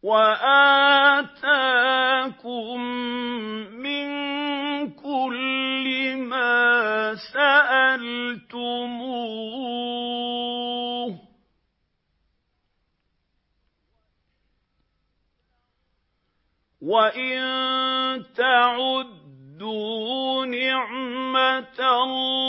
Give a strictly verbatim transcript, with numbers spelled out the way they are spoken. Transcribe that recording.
وَآتَاكُم مِّن كُلِّ مَا سَأَلْتُمُوهُ ۚ وَإِن تَعُدُّوا نِعْمَةَ